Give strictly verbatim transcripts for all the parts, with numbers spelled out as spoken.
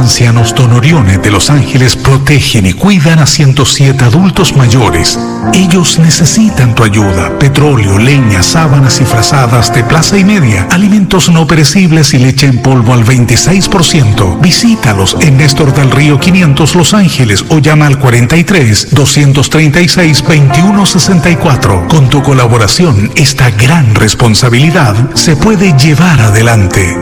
Ancianos Don Orione de Los Ángeles protegen y cuidan a ciento siete adultos mayores. Ellos necesitan tu ayuda. Petróleo, leña, sábanas y frazadas de Plaza y Media, alimentos no perecibles y leche en polvo al veintiséis por ciento. Visítalos en Néstor del Río quinientos Los Ángeles o llama al cuarenta y tres, doscientos treinta y seis, veintiuno sesenta y cuatro. Con tu colaboración, esta gran responsabilidad se puede llevar adelante.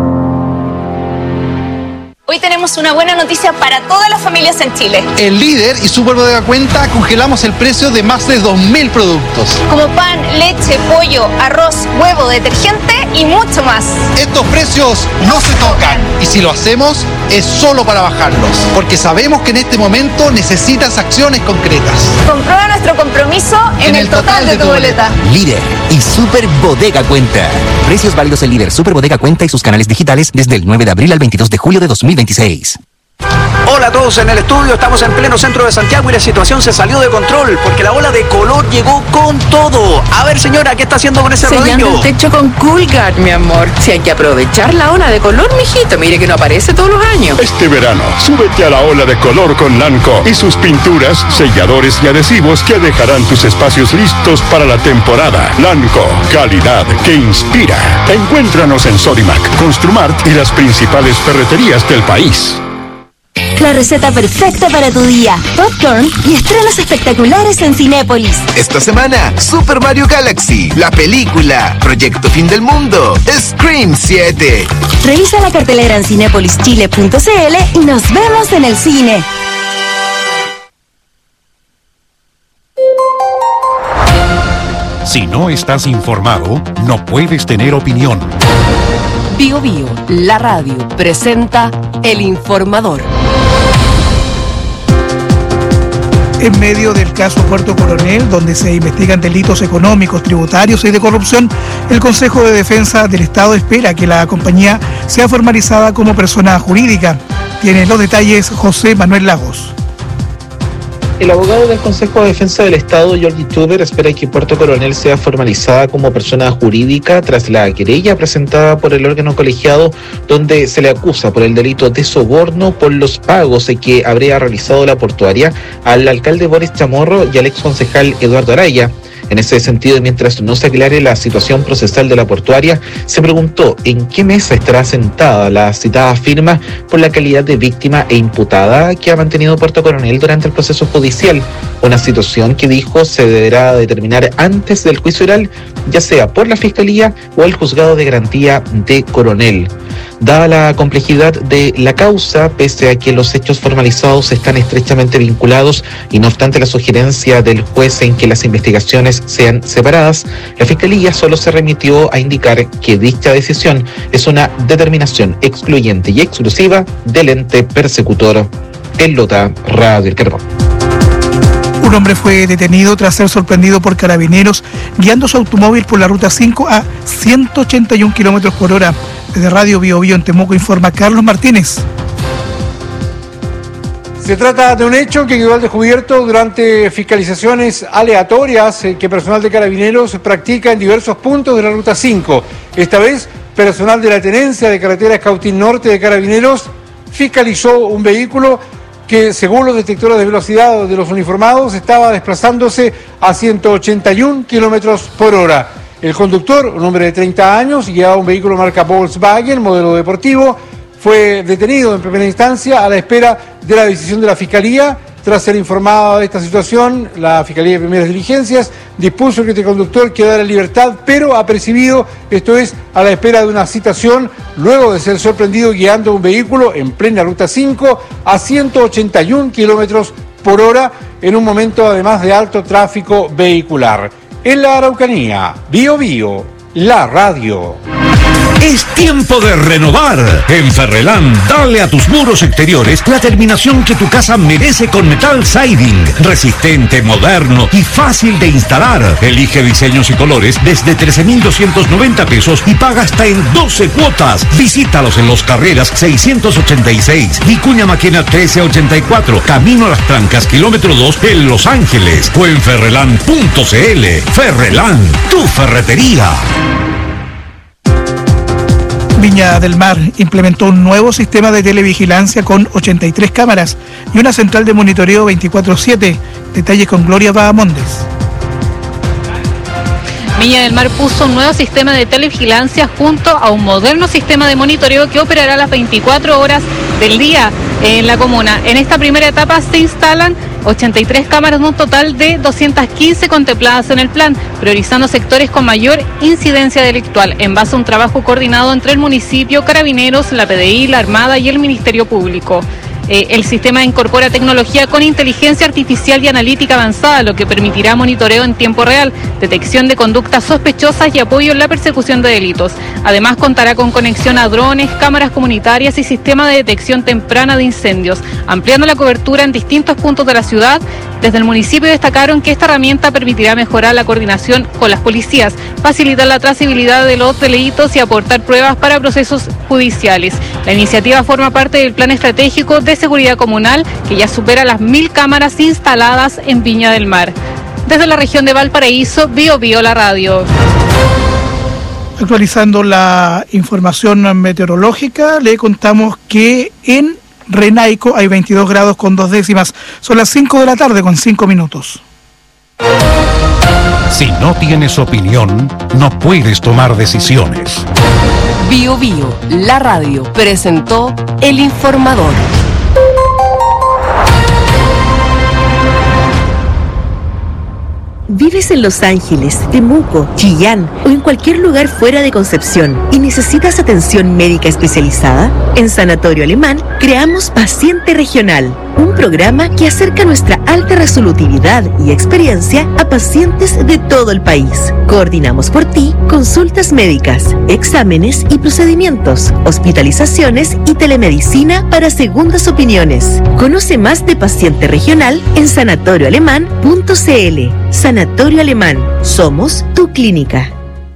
Hoy tenemos una buena noticia para todas las familias en Chile. En Líder y Super Bodega Cuenta congelamos el precio de más de dos mil productos. Como pan, leche, pollo, arroz, huevo, detergente y mucho más. Estos precios no se tocan. Y si lo hacemos, es solo para bajarlos. Porque sabemos que en este momento necesitas acciones concretas. Comprueba nuestro compromiso en, en el, el total, total de, de tu boleta. Líder y Super Bodega Cuenta. Precios válidos en Líder, Super Bodega Cuenta y sus canales digitales desde el nueve de abril al veintidós de julio de dos mil veintiséis. Hola a todos en el estudio, estamos en pleno centro de Santiago y la situación se salió de control porque la ola de calor llegó con todo. A ver señora, ¿qué está haciendo con ese rodillo? Sellando el techo con Coolguard, mi amor. Si hay que aprovechar la ola de color, mijito, mire que no aparece todos los años. Este verano, súbete a la ola de color con Lanco y sus pinturas, selladores y adhesivos que dejarán tus espacios listos para la temporada. Lanco, calidad que inspira. Encuéntranos en Sodimac, Construmart y las principales ferreterías del país. La receta perfecta para tu día. Popcorn y estrenos espectaculares en Cinépolis. Esta semana, Super Mario Galaxy, la película, Proyecto Fin del Mundo, Scream siete. Revisa la cartelera en cinépolis chile punto c l y nos vemos en el cine. Si no estás informado, no puedes tener opinión. Bio Bio, la radio, presenta El Informador. En medio del caso Puerto Coronel, donde se investigan delitos económicos, tributarios y de corrupción, el Consejo de Defensa del Estado espera que la compañía sea formalizada como persona jurídica. Tiene los detalles José Manuel Lagos. El abogado del Consejo de Defensa del Estado, Jordi Tuber, espera que Puerto Coronel sea formalizada como persona jurídica tras la querella presentada por el órgano colegiado, donde se le acusa por el delito de soborno por los pagos que habría realizado la portuaria al alcalde Boris Chamorro y al exconcejal Eduardo Araya. En ese sentido, mientras no se aclare la situación procesal de la portuaria, se preguntó en qué mesa estará sentada la citada firma por la calidad de víctima e imputada que ha mantenido Puerto Coronel durante el proceso judicial, una situación que dijo se deberá determinar antes del juicio oral, ya sea por la Fiscalía o el Juzgado de Garantía de Coronel. Dada la complejidad de la causa, pese a que los hechos formalizados están estrechamente vinculados y no obstante la sugerencia del juez en que las investigaciones sean separadas, la Fiscalía solo se remitió a indicar que dicha decisión es una determinación excluyente y exclusiva del ente persecutor. El Lota, Radio El Carbón. Un hombre fue detenido tras ser sorprendido por carabineros guiando su automóvil por la ruta cinco a ciento ochenta y un kilómetros por hora. Desde Radio Bio Bio en Temuco informa Carlos Martínez. Se trata de un hecho que quedó al descubierto durante fiscalizaciones aleatorias que personal de carabineros practica en diversos puntos de la ruta cinco. Esta vez, personal de la Tenencia de Carretera Escautín Norte de Carabineros fiscalizó un vehículo que, según los detectores de velocidad de los uniformados, estaba desplazándose a ciento ochenta y un kilómetros por hora. El conductor, un hombre de treinta años, guiaba un vehículo marca Volkswagen, modelo deportivo, fue detenido en primera instancia a la espera de la decisión de la Fiscalía. Tras ser informado de esta situación, la Fiscalía de Primeras Diligencias dispuso que este conductor quedara en libertad, pero apercibido, esto es, a la espera de una citación, luego de ser sorprendido guiando un vehículo en plena ruta cinco a ciento ochenta y un kilómetros por hora, en un momento además de alto tráfico vehicular. En la Araucanía, Bio Bio, la radio. Es tiempo de renovar. En Ferrelán, dale a tus muros exteriores la terminación que tu casa merece con metal siding. Resistente, moderno y fácil de instalar. Elige diseños y colores desde trece mil doscientos noventa pesos y paga hasta en doce cuotas. Visítalos en Los Carreras seiscientos ochenta y seis, Vicuña Maquena trece ochenta y cuatro, Camino a las Trancas, kilómetro dos en Los Ángeles o en ferrelán punto c l. Ferrelán, tu ferretería. Viña del Mar implementó un nuevo sistema de televigilancia con ochenta y tres cámaras y una central de monitoreo veinticuatro siete. Detalles con Gloria Bahamondes. Viña del Mar puso un nuevo sistema de televigilancia junto a un moderno sistema de monitoreo que operará las veinticuatro horas del día en la comuna. En esta primera etapa se instalan ochenta y tres cámaras de un total de doscientas quince contempladas en el plan, priorizando sectores con mayor incidencia delictual, en base a un trabajo coordinado entre el municipio, Carabineros, la P D I, la Armada y el Ministerio Público. Eh, el sistema incorpora tecnología con inteligencia artificial y analítica avanzada, lo que permitirá monitoreo en tiempo real, detección de conductas sospechosas y apoyo en la persecución de delitos. Además, contará con conexión a drones, cámaras comunitarias y sistema de detección temprana de incendios, ampliando la cobertura en distintos puntos de la ciudad. Desde el municipio destacaron que esta herramienta permitirá mejorar la coordinación con las policías, facilitar la trazabilidad de los delitos y aportar pruebas para procesos judiciales. La iniciativa forma parte del Plan Estratégico de Seguridad Comunal, que ya supera las mil cámaras instaladas en Viña del Mar. Desde la región de Valparaíso, Bio Bio la radio. Actualizando la información meteorológica, le contamos que en Renaico hay veintidós grados con dos décimas. Son las cinco de la tarde con cinco minutos. Si no tienes opinión, no puedes tomar decisiones. Bio Bio, la radio, presentó El Informador. ¿Vives en Los Ángeles, Temuco, Chillán o en cualquier lugar fuera de Concepción y necesitas atención médica especializada? En Sanatorio Alemán creamos Paciente Regional, un programa que acerca nuestra alta resolutividad y experiencia a pacientes de todo el país. Coordinamos por ti consultas médicas, exámenes y procedimientos, hospitalizaciones y telemedicina para segundas opiniones. Conoce más de Paciente Regional en sanatorio alemán punto c l. Sanatorio Alemán, somos tu clínica.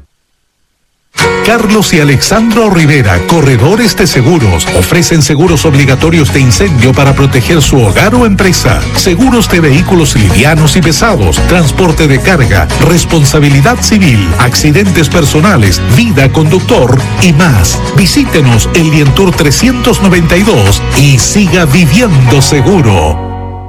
Carlos y Alexandro Rivera, corredores de seguros, ofrecen seguros obligatorios de incendio para proteger su hogar o empresa, seguros de vehículos livianos y pesados, transporte de carga, responsabilidad civil, accidentes personales, vida conductor y más. Visítenos en Lientour trescientos noventa y dos y siga viviendo seguro.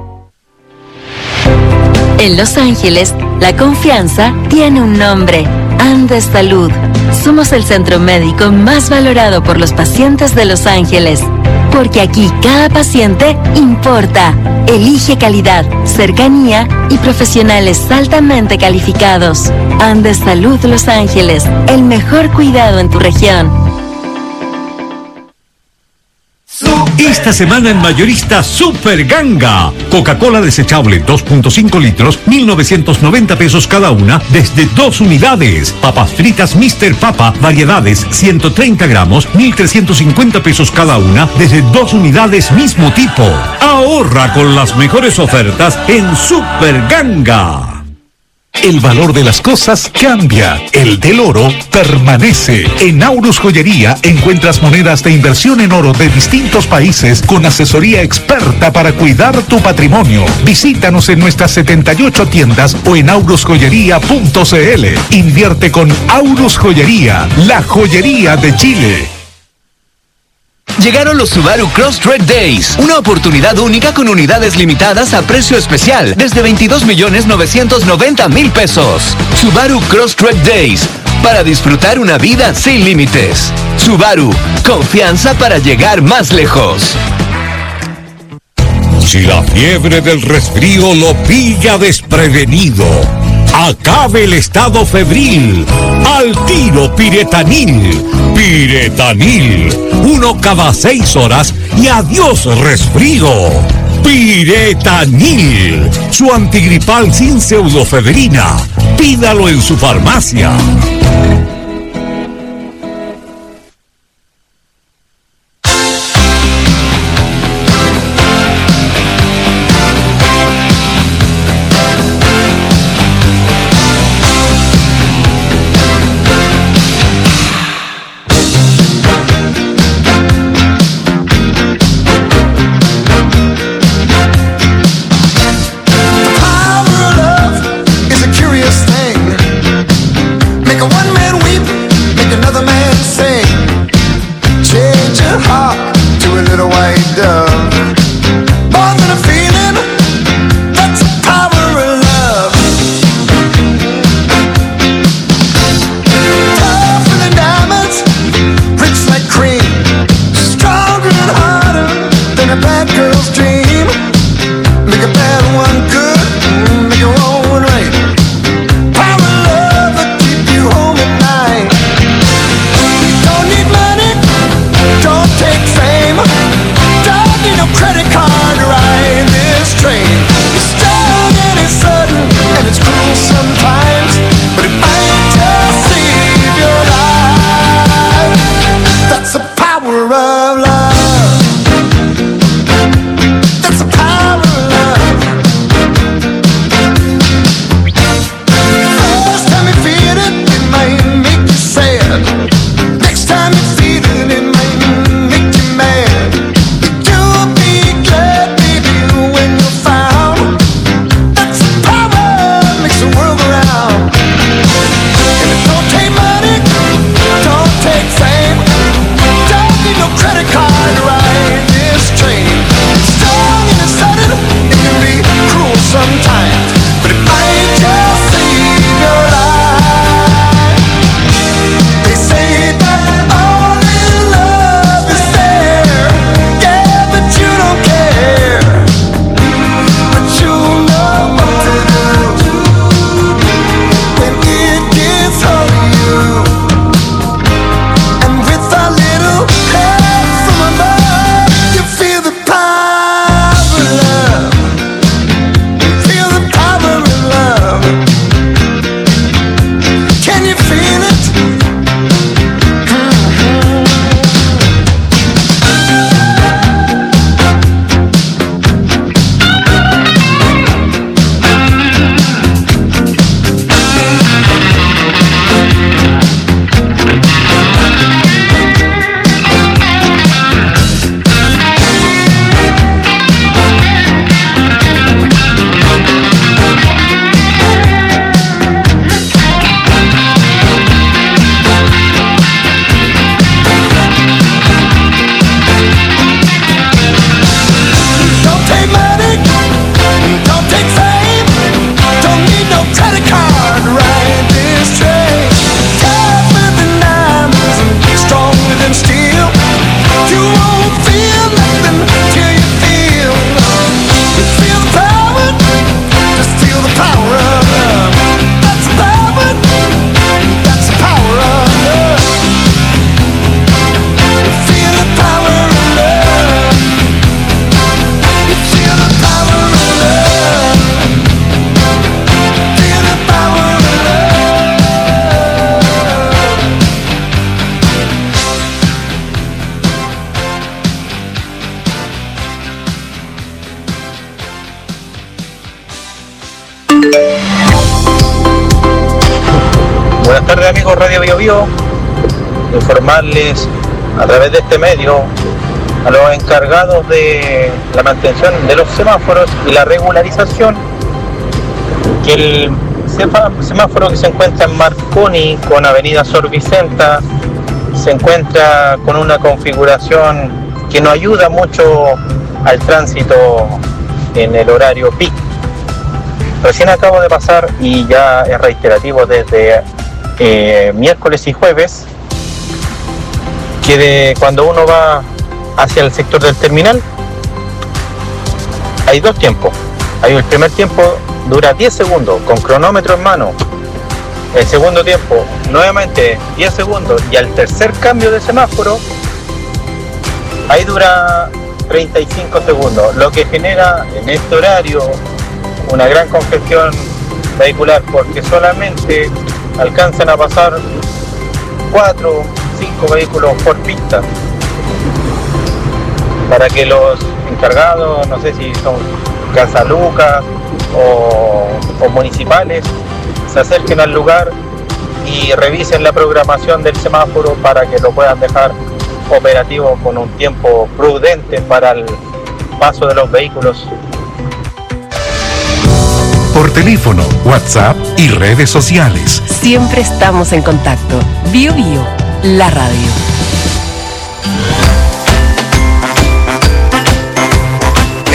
En Los Ángeles, la confianza tiene un nombre: Andes Salud. Somos el centro médico más valorado por los pacientes de Los Ángeles, porque aquí cada paciente importa. Elige calidad, cercanía y profesionales altamente calificados. Andes Salud Los Ángeles, el mejor cuidado en tu región. Esta semana en Mayorista Super Ganga. Coca-Cola desechable dos punto cinco litros, mil novecientos noventa pesos cada una, desde dos unidades. Papas fritas mister Papa, variedades, ciento treinta gramos, mil trescientos cincuenta pesos cada una, desde dos unidades mismo tipo. Ahorra con las mejores ofertas en Super Ganga. El valor de las cosas cambia, el del oro permanece. En Aurus Joyería encuentras monedas de inversión en oro de distintos países con asesoría experta para cuidar tu patrimonio. Visítanos en nuestras setenta y ocho tiendas o en aurus joyería punto c l. Invierte con Aurus Joyería, la joyería de Chile. Llegaron los Subaru Crosstrek Days, una oportunidad única con unidades limitadas a precio especial, desde veintidós millones novecientos noventa mil pesos. Subaru Crosstrek Days, para disfrutar una vida sin límites. Subaru, confianza para llegar más lejos. Si la fiebre del resfrío lo pilla desprevenido, acabe el estado febril. Al tiro Piretanil. Piretanil. Uno cada seis horas y adiós resfrío. Piretanil. Su antigripal sin pseudofebrina. Pídalo en su farmacia. Make a one-man dove. More than a feeling, that's the power of love. Tougher than diamonds, rich like cream, stronger and harder than a bad girl's dream. Make a bad one good, make a wrong one right. Power of love will keep you home at night. Don't need money, don't take fame, don't need no credit card to ride this train. It's strong and it's sudden and it's cruel sometimes, but it might just save your life. That's the power of love. That's the power of love. First time you feel it, it might make you sad. Next time you feel it, it might make you mad. You'll be glad, baby, when you're found. That's the power makes the world go round. And it don't take money, don't take fame, don't need no credit card to ride this train. It's strong and it's sudden, it can be cruel sometimes, but it might just save your life. They say that all in love is there, yeah, but you don't care. But you know what to do when it gets hold of you. And with a little help from above, you feel the power of love. You feel the power of love. Can you feel it? Don't take money, don't take fame, don't need no credit card to ride this train. Tougher than diamonds and stronger than steel. You won't feel nothing till you feel. You feel the power, just feel the power of love. That's the power, that's the power of love. You feel the power of love. You feel the power of love. Feel the power of love. Buenas tardes, amigos Radio Bio Bio. Informarles a través de este medio a los encargados de la mantención de los semáforos y la regularización que el sefa- semáforo que se encuentra en Marconi con Avenida Sor Vicenta se encuentra con una configuración que no ayuda mucho al tránsito en el horario peak. Recién acabo de pasar y ya es reiterativo desde eh, miércoles y jueves que de cuando uno va hacia el sector del terminal hay dos tiempos. Hay el primer tiempo dura diez segundos con cronómetro en mano. El segundo tiempo nuevamente diez segundos y al tercer cambio de semáforo ahí dura treinta y cinco segundos, lo que genera en este horario una gran congestión vehicular porque solamente alcanzan a pasar cuatro, cinco vehículos por pista. Para que los encargados, no sé si son Casalucas o, o municipales, se acerquen al lugar y revisen la programación del semáforo para que lo puedan dejar operativo con un tiempo prudente para el paso de los vehículos. Por teléfono, WhatsApp y redes sociales. Siempre estamos en contacto. Bio Bio, la radio.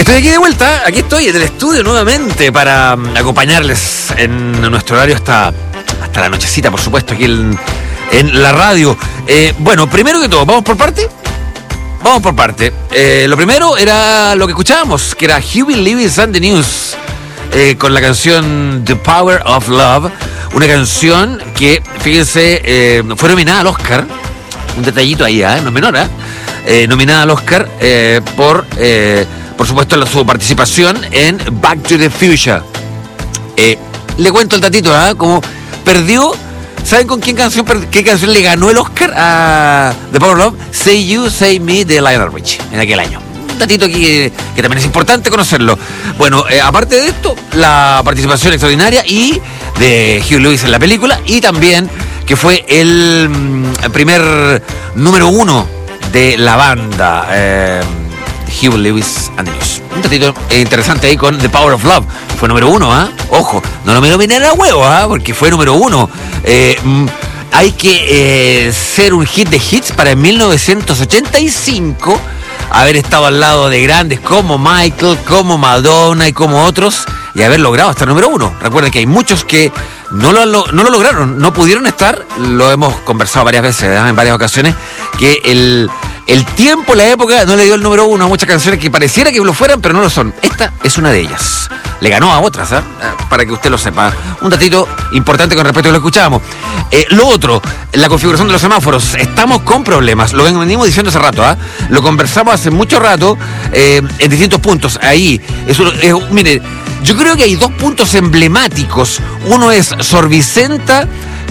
Estoy aquí de vuelta, aquí estoy en el estudio nuevamente para um, acompañarles en nuestro horario hasta, hasta la nochecita, por supuesto, aquí en, en la radio. Eh, bueno, primero que todo, ¿vamos por parte? Vamos por parte. Eh, lo primero era lo que escuchábamos, que era Huey Lewis and the News, eh, con la canción The Power of Love, una canción que, fíjense, eh, fue nominada al Oscar, un detallito ahí, ¿eh? No es menor, ¿eh? Eh, nominada al Oscar eh, por... Eh, por supuesto, la, su participación en Back to the Future. Eh, le cuento el datito, ¿eh? Como perdió, ¿saben con quién canción, qué canción le ganó el Oscar a The Power of Love? Say You, Say Me de Lionel Richie, en aquel año. Un datito aquí que, que también es importante conocerlo. Bueno, eh, aparte de esto, la participación extraordinaria y de Hugh Lewis en la película, y también que fue el, el primer número uno de la banda. Eh, Huey Lewis and the News. Un ratito interesante ahí con The Power of Love. Fue número uno, ¿ah? ¿eh? Ojo, no lo me nominen a huevo, ¿ah? ¿eh? Porque fue número uno. Eh, hay que eh, ser un hit de hits para en mil novecientos ochenta y cinco haber estado al lado de grandes como Michael, como Madonna y como otros, y haber logrado estar número uno. Recuerden que hay muchos que no lo, no lo lograron, no pudieron estar. Lo hemos conversado varias veces, ¿eh? En varias ocasiones, que el... El tiempo, la época, no le dio el número uno a muchas canciones que pareciera que lo fueran, pero no lo son. Esta es una de ellas. Le ganó a otras, ¿eh? Para que usted lo sepa. Un datito importante con respecto a lo que escuchábamos. Eh, lo otro, la configuración de los semáforos. Estamos con problemas. Lo venimos diciendo hace rato, ¿eh? Lo conversamos hace mucho rato eh, en distintos puntos. Ahí, eso, eh, mire, yo creo que hay dos puntos emblemáticos. Uno es Sor Vicenta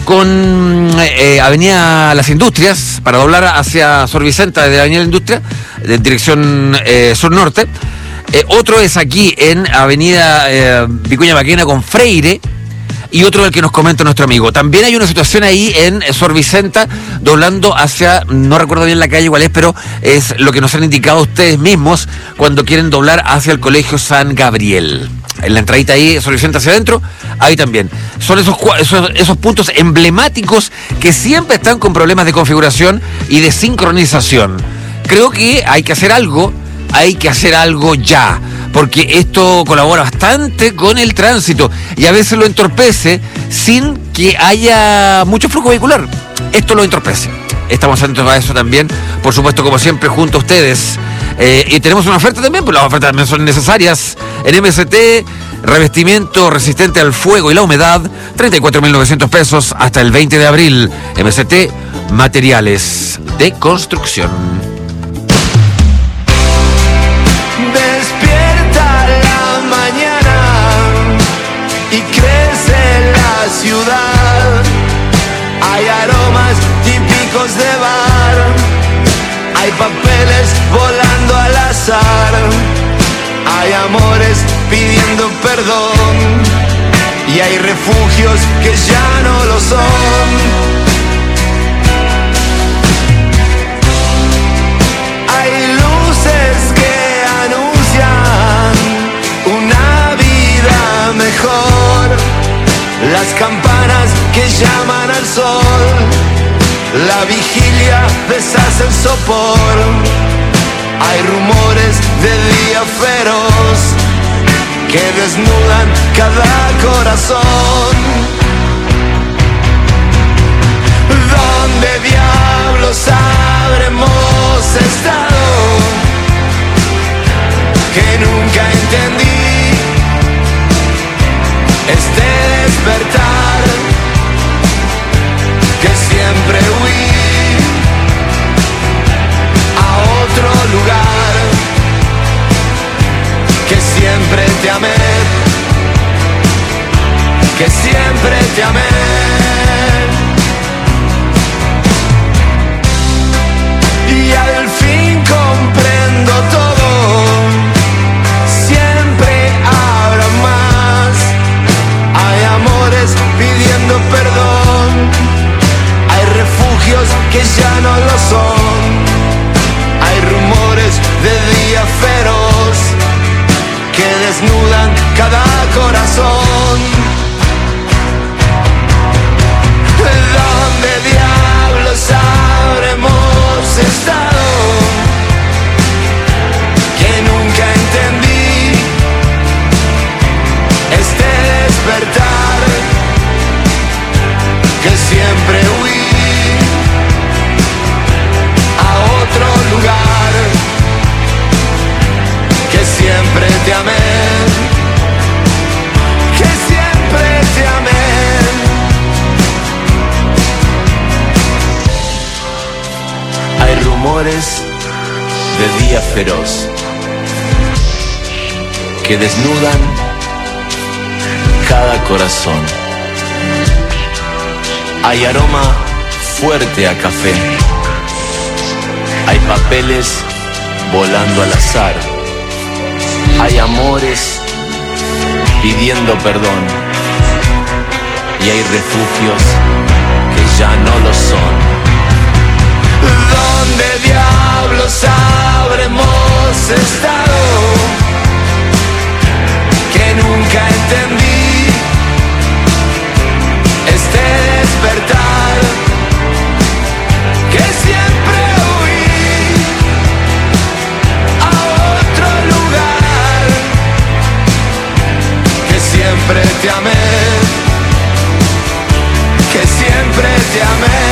con eh, Avenida Las Industrias, para doblar hacia Sor Vicenta de Avenida La Industria, de dirección eh, sur-norte. Eh, otro es aquí en Avenida eh, Vicuña Maquena con Freire, y otro el que nos comenta nuestro amigo. También hay una situación ahí en Sor Vicenta, doblando hacia, no recuerdo bien la calle cuál es, pero es lo que nos han indicado ustedes mismos cuando quieren doblar hacia el Colegio San Gabriel. En la entradita ahí, Sor Vicenta hacia adentro, ahí también. Son esos, esos, esos puntos emblemáticos que siempre están con problemas de configuración y de sincronización. Creo que hay que hacer algo, hay que hacer algo ya, porque esto colabora bastante con el tránsito y a veces lo entorpece sin que haya mucho flujo vehicular. Esto lo entorpece. Estamos atentos a eso también, por supuesto, como siempre, junto a ustedes. Eh, y tenemos una oferta también, pues las ofertas también son necesarias. En M S T, revestimiento resistente al fuego y la humedad, treinta y cuatro mil novecientos pesos hasta el veinte de abril. M S T, materiales de construcción. Despierta la mañana y crece la ciudad. Hay aromas típicos de bar. Hay papeles volando al azar. Hay amores pidiendo perdón. Y hay refugios que ya no lo son. Hay luces que anuncian una vida mejor. Las campanas que llaman al sol. La vigilia deshace el sopor. Hay rumores de día feroz que desnudan cada corazón. ¿Dónde diablos habremos estado? Que nunca entendí este despertar que siempre huí a otro lugar, que siempre te amé, que siempre te amé. Y al fin comprendo todo, siempre habrá más. Hay amores pidiendo perdón. Hay refugios que ya no lo son. Hay rumores de día feroz que desnudan cada corazón. ¿Dónde diablos habremos estado? Que nunca entendí día feroz que desnudan cada corazón. Hay aroma fuerte a café, hay papeles volando al azar, hay amores pidiendo perdón y hay refugios que ya no lo son. ¿Dónde diablos habremos estado? Que nunca entendí este despertar, que siempre huí a otro lugar, que siempre te amé, que siempre te amé.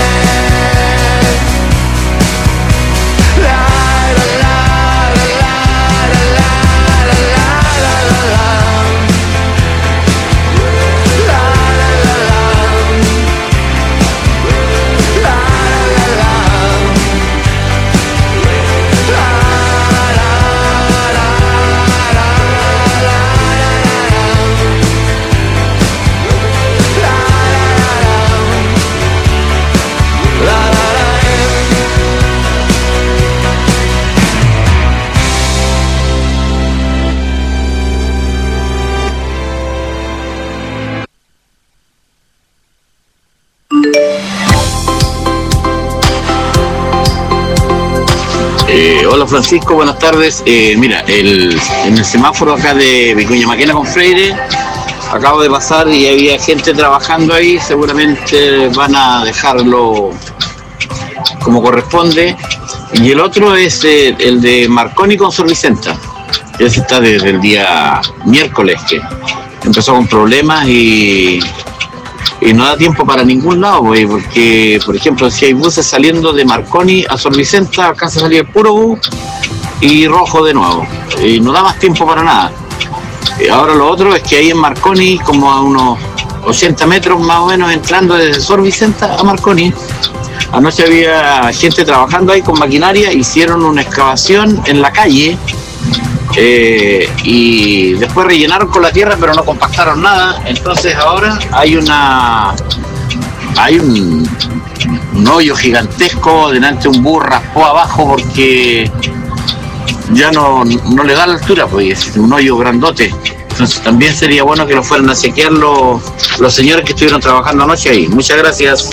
Eh, hola Francisco, buenas tardes. Eh, mira, el, en el semáforo acá de Vicuña Maquena con Freire, acabo de pasar y había gente trabajando ahí, seguramente van a dejarlo como corresponde. Y el otro es eh, el de Marconi con Sor Vicenta. Ese está desde el día miércoles, que empezó con problemas y... y no da tiempo para ningún lado, güey, porque, por ejemplo, si hay buses saliendo de Marconi a Sor Vicenta, acá se salía el puro bus y rojo de nuevo, y no da más tiempo para nada. Y ahora lo otro es que ahí en Marconi, como a unos ochenta metros más o menos, entrando desde Sor Vicenta a Marconi, anoche había gente trabajando ahí con maquinaria, hicieron una excavación en la calle, Eh, y después rellenaron con la tierra pero no compactaron nada, entonces ahora hay una hay un, un hoyo gigantesco delante de un bus, raspó abajo porque ya no, no le da la altura, pues es un hoyo grandote. Entonces también sería bueno que lo fueran a chequear los, los señores que estuvieron trabajando anoche ahí. Muchas gracias.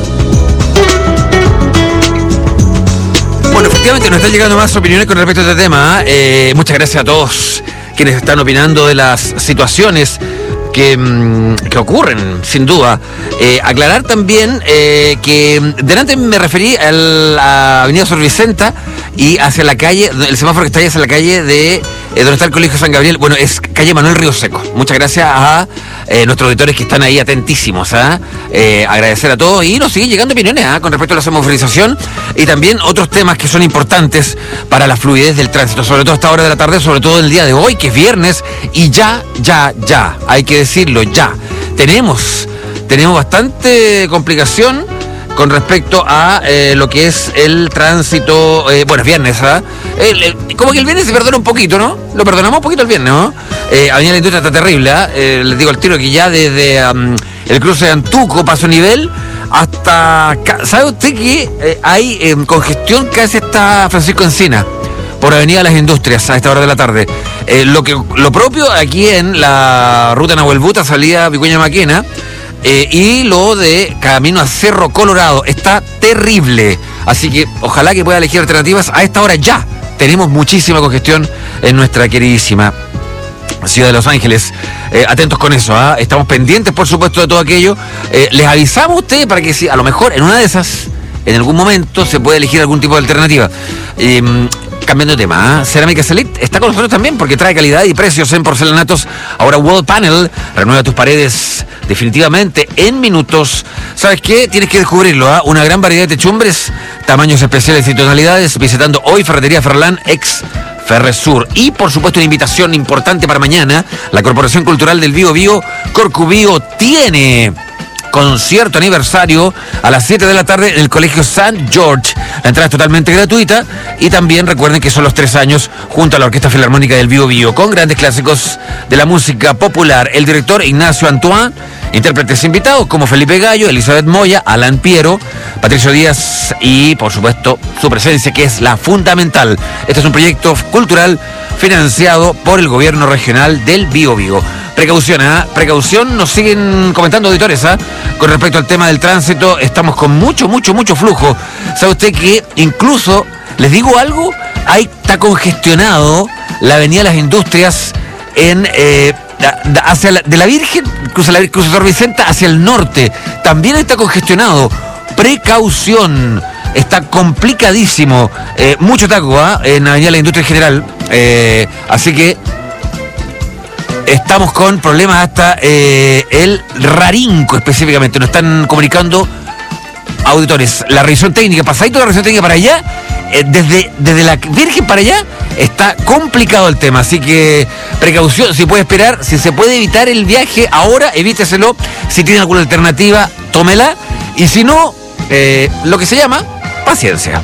Bueno, efectivamente nos están llegando más opiniones con respecto a este tema. Eh, muchas gracias a todos quienes están opinando de las situaciones que, que ocurren, sin duda. Eh, aclarar también eh, que delante me referí a la avenida Sor Vicenta y hacia la calle, el semáforo que está ahí hacia la calle de eh, donde está el Colegio San Gabriel. Bueno, es calle Manuel Río Seco. Muchas gracias a eh, nuestros auditores que están ahí atentísimos. ¿eh? Eh, agradecer a todos y nos siguen llegando opiniones ¿eh? con respecto a la semaforización y también otros temas que son importantes para la fluidez del tránsito, sobre todo a esta hora de la tarde, sobre todo el día de hoy, que es viernes, y ya, ya, ya, hay que decirlo, ya. Tenemos, tenemos bastante complicación con respecto a eh, lo que es el tránsito, eh, bueno, es viernes, ¿ah? ¿eh? Como que el viernes se perdona un poquito, ¿no? Lo perdonamos un poquito el viernes, ¿no? Eh, Avenida La Industria está terrible, ¿ah? ¿eh? Les digo al tiro que ya desde um, el cruce de Antuco, Paso Nivel, hasta... ¿Sabe usted que eh, hay eh, congestión casi hasta Francisco Encina? Por Avenida Las Industrias a esta hora de la tarde. Eh, lo que lo propio aquí en la ruta Nahuel Buta, salida Vicuña Maquena, eh, y lo de camino a Cerro Colorado. Está terrible. Así que ojalá que pueda elegir alternativas. A esta hora ya tenemos muchísima congestión en nuestra queridísima ciudad de Los Ángeles. Eh, atentos con eso, ¿eh? Estamos pendientes, por supuesto, de todo aquello. Eh, les avisamos a ustedes para que si a lo mejor en una de esas, en algún momento, se puede elegir algún tipo de alternativa. Eh, Cambiando de tema, ¿eh? Cerámicas Elite está con nosotros también porque trae calidad y precios en porcelanatos. Ahora Wall Panel renueva tus paredes definitivamente en minutos. ¿Sabes qué? Tienes que descubrirlo, ¿eh? Una gran variedad de techumbres, tamaños especiales y tonalidades, visitando hoy Ferretería Ferlán, ex Ferresur. Y por supuesto una invitación importante para mañana. La Corporación Cultural del Bío Bío, Corcubío, tiene concierto aniversario a las siete de la tarde en el Colegio Saint George. La entrada es totalmente gratuita y también recuerden que son los tres años junto a la Orquesta Filarmónica del Bío Bío con grandes clásicos de la música popular. El director Ignacio Antoine, intérpretes invitados como Felipe Gallo, Elizabeth Moya, Alan Piero, Patricio Díaz y por supuesto su presencia, que es la fundamental. Este es un proyecto cultural financiado por el gobierno regional del Bío Bío. Precaución, ¿eh? Precaución, nos siguen comentando auditores, ¿eh? Con respecto al tema del tránsito, estamos con mucho, mucho, mucho flujo. ¿Sabe usted que incluso, les digo algo, ahí está congestionado la Avenida Las Industrias en eh, hacia la, de la Virgen, cruza la cruza Sor Vicenta hacia el norte, también está congestionado. Precaución, está complicadísimo, eh, mucho taco, ¿eh? En Avenida La Industria en general, eh, así que estamos con problemas hasta eh, el Rarinco específicamente. Nos están comunicando auditores. La revisión técnica, pasadito la revisión técnica para allá, eh, desde, desde la Virgen para allá, está complicado el tema. Así que precaución, si puede esperar, si se puede evitar el viaje ahora, evíteselo. Si tiene alguna alternativa, tómela. Y si no, eh, lo que se llama paciencia.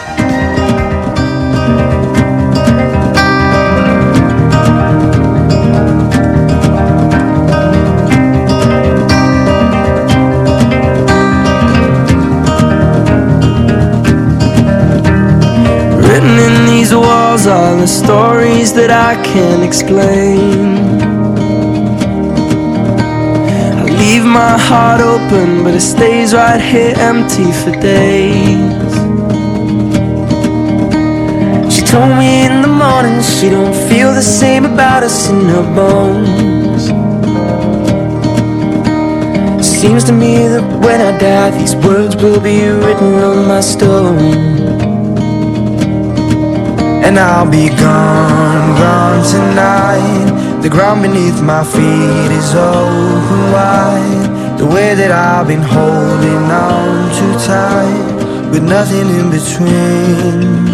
Written in these walls are the stories that I can't explain. I leave my heart open, but it stays right here empty for days. She told me in the morning she don't feel the same about us in her bones. Seems to me that when I die, these words will be written on my stone. And I'll be gone, gone tonight. The ground beneath my feet is open wide. The way that I've been holding on too tight, with nothing in between.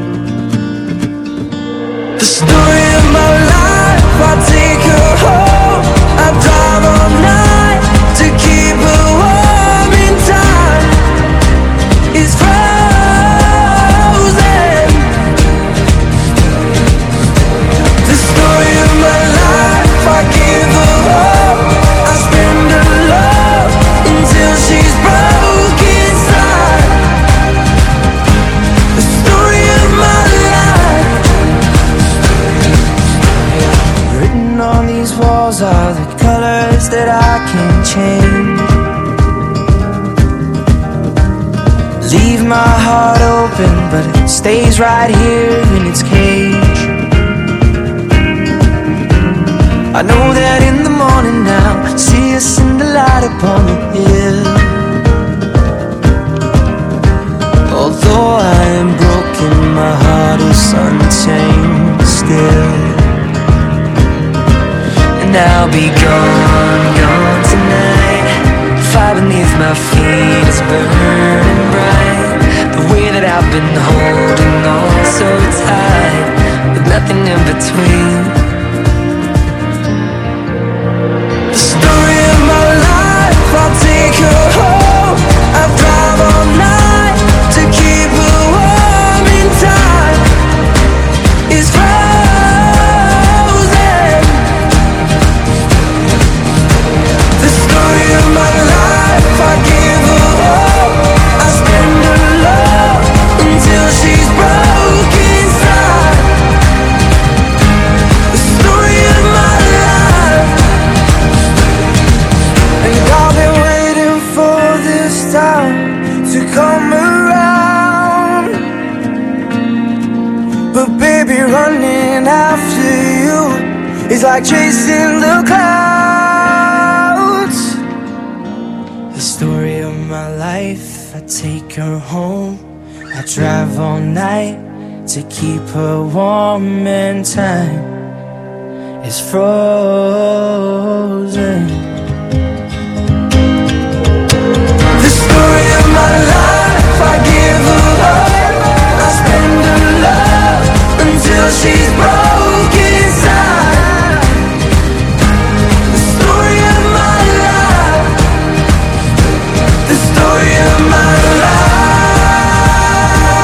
The story of my life, I take her home. I drive all night to keep her warm in time. It's frozen. The story of my life, I give her up. I spend her love until she's broke inside. The story of my life. Written on these walls are the colors that I can't change. Leave my heart open, but it stays right here in its cage. I know that in the morning now, see us in the light upon the hill. Although I am broken, my heart is unchained still. And I'll be gone, gone tonight. Fire beneath my feet is burning bright. The way that I've been holding on so tight, with nothing in between. I'll take her home. I drive all night to keep her warm in time. It's frozen. The story of my life, I give her up. I spend her love until she's broke inside. The story of my life. And I've been waiting for this time to come around, but baby, running after you is like chasing the clouds. The story of my life, I take her home. I drive all night to keep her warm, and time is frozen. My life, I give her up. I spend her love until she's broke inside. The story of my life. The story of my life.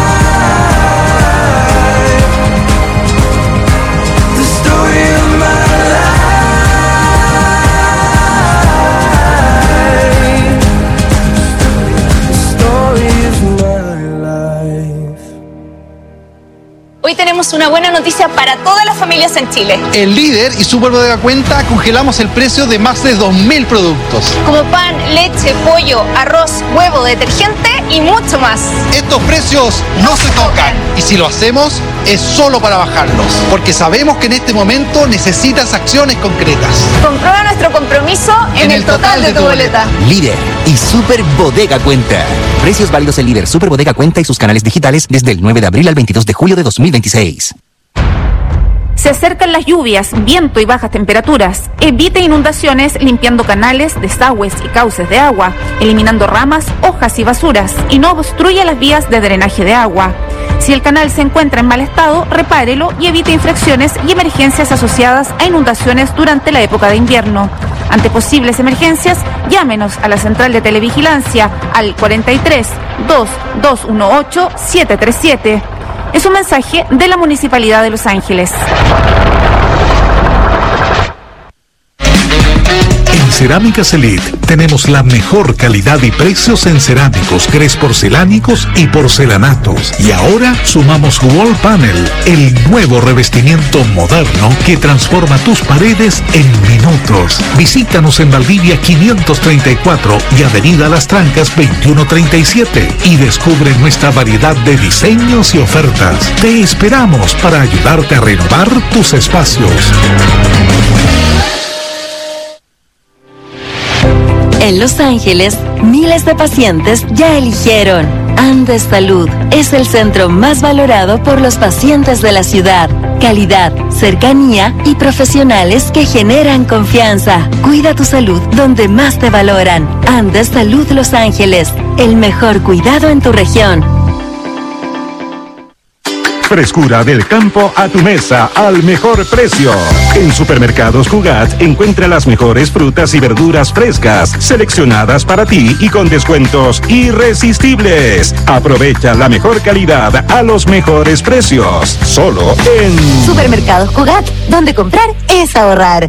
una buena noticia para todas las familias en Chile. En Líder y Super Bodega Cuenta congelamos el precio de más de dos mil productos. Como pan, leche, pollo, arroz, huevo, detergente y mucho más. Estos precios no se tocan. Y si lo hacemos, es solo para bajarlos. Porque sabemos que en este momento necesitas acciones concretas. Comprueba nuestro compromiso en, en el, el total, total de, de tu boleta. boleta. Líder y Super Bodega Cuenta. Precios válidos en Líder, Super Bodega Cuenta y sus canales digitales desde el nueve de abril al veintidós de julio de dos mil veintiséis. Se acercan las lluvias, viento y bajas temperaturas. Evite inundaciones limpiando canales, desagües y cauces de agua, eliminando ramas, hojas y basuras, y no obstruya las vías de drenaje de agua. Si el canal se encuentra en mal estado, repárelo y evite infracciones y emergencias asociadas a inundaciones durante la época de invierno. Ante posibles emergencias, llámenos a la central de televigilancia al cuarenta y tres, dos, dos uno ocho, siete tres siete. Es un mensaje de la Municipalidad de Los Ángeles. En Cerámicas Elite tenemos la mejor calidad y precios en cerámicos, grés porcelánicos y porcelanatos. Y ahora sumamos Wall Panel, el nuevo revestimiento moderno que transforma tus paredes en minutos. Visítanos en Valdivia quinientos treinta y cuatro y Avenida Las Trancas veintiuno treinta y siete y descubre nuestra variedad de diseños y ofertas. Te esperamos para ayudarte a renovar tus espacios. En Los Ángeles, miles de pacientes ya eligieron Andes Salud. Es el centro más valorado por los pacientes de la ciudad. Calidad, cercanía y profesionales que generan confianza. Cuida tu salud donde más te valoran. Andes Salud Los Ángeles, el mejor cuidado en tu región. Frescura del campo a tu mesa al mejor precio. En Supermercados Jugat encuentra las mejores frutas y verduras frescas, seleccionadas para ti y con descuentos irresistibles. Aprovecha la mejor calidad a los mejores precios. Solo en Supermercados Jugat, donde comprar es ahorrar.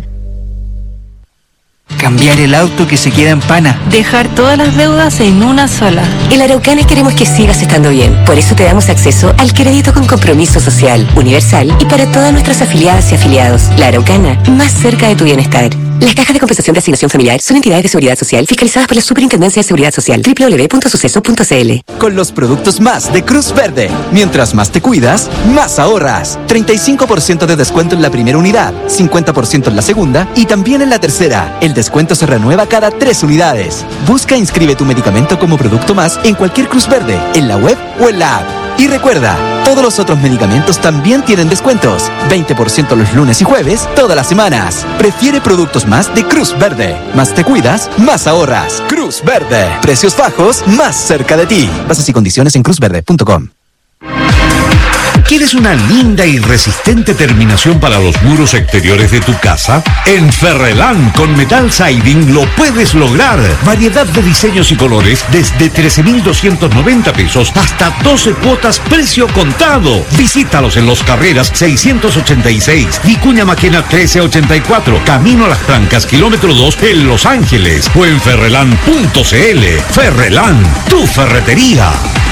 Cambiar el auto que se queda en pana. Dejar todas las deudas en una sola. En la Araucana queremos que sigas estando bien. Por eso te damos acceso al crédito con compromiso social, universal y para todas nuestras afiliadas y afiliados. La Araucana, más cerca de tu bienestar. Las cajas de compensación de asignación familiar son entidades de seguridad social fiscalizadas por la Superintendencia de Seguridad Social. doble u doble u doble u punto suceso punto c l. Con los productos más de Cruz Verde. Mientras más te cuidas, más ahorras. treinta y cinco por ciento de descuento en la primera unidad, cincuenta por ciento en la segunda y también en la tercera. El descuento se renueva cada tres unidades. Busca e inscribe tu medicamento como producto más en cualquier Cruz Verde, en la web o en la app. Y recuerda, todos los otros medicamentos también tienen descuentos. veinte por ciento los lunes y jueves, todas las semanas. Prefiere productos más de Cruz Verde. Más te cuidas, más ahorras. Cruz Verde. Precios bajos, más cerca de ti. Bases y condiciones en cruz verde punto com. ¿Quieres una linda y resistente terminación para los muros exteriores de tu casa? En Ferrelán con Metal Siding lo puedes lograr. Variedad de diseños y colores desde trece mil doscientos noventa pesos hasta doce cuotas precio contado. Visítalos en Los Carreras seiscientos ochenta y seis, Vicuña Maquena trece ochenta y cuatro, Camino a Las Trancas, kilómetro dos en Los Ángeles o en ferrelán punto c l. Ferrelán, tu ferretería.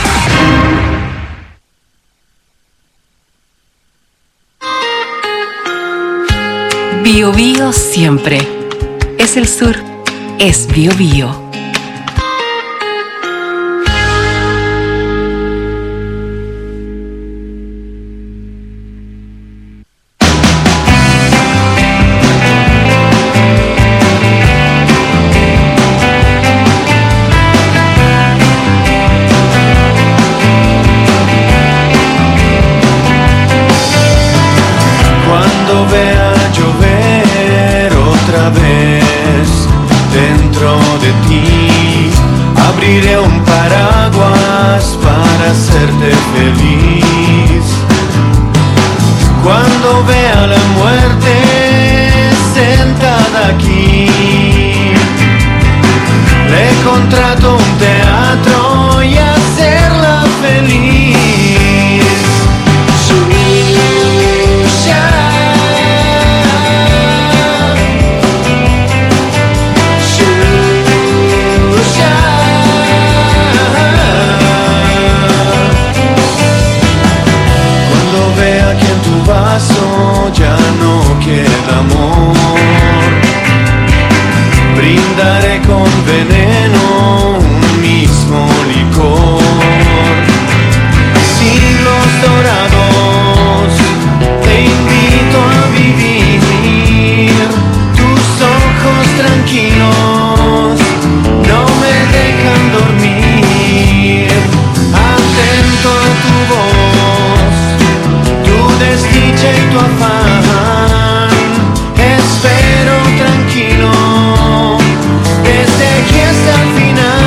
Bio Bio siempre. Es el sur, es Bio Bio. Cuando vea llover otra vez dentro de ti, abriré un paraguas para hacerte feliz. Cuando vea la muerte sentada aquí, le contrato un teatro y hacerla feliz. Cuando vea que en tu amor. Brindaré con veneno un mismo licor. Siglos dorados, te invito a vivir. Tus ojos tranquilos no me dejan dormir. Atento a tu voz, tu desdicha y tu afán. Espero tranquilo desde aquí hasta el final.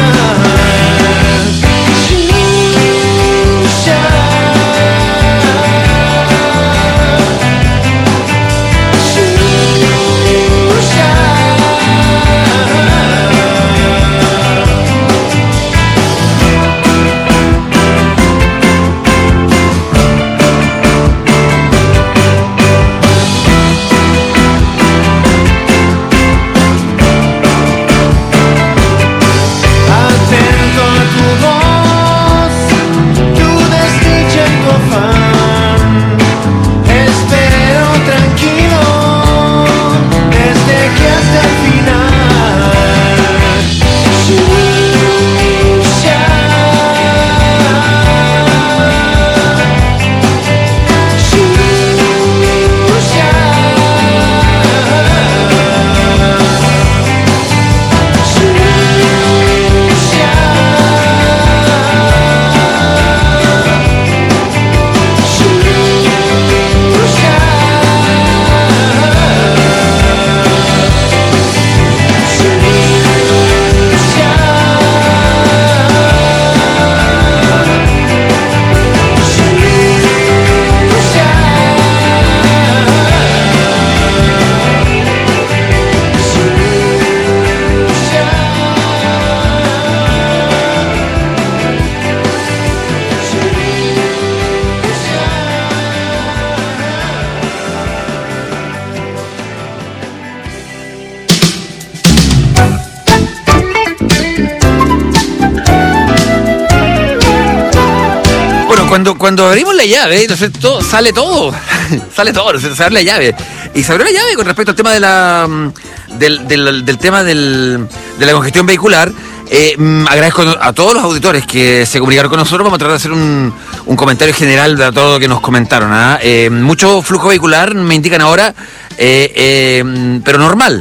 Cuando, cuando abrimos la llave, ¿no es cierto? Sale todo, sale todo, ¿no es cierto? Se abre la llave. Y se abrió la llave con respecto al tema de la del, del, del tema del, de la congestión vehicular. Eh, agradezco a todos los auditores que se comunicaron con nosotros. Vamos a tratar de hacer un, un comentario general de todo lo que nos comentaron. ¿eh? Eh, mucho flujo vehicular, me indican ahora, eh, eh, pero normal,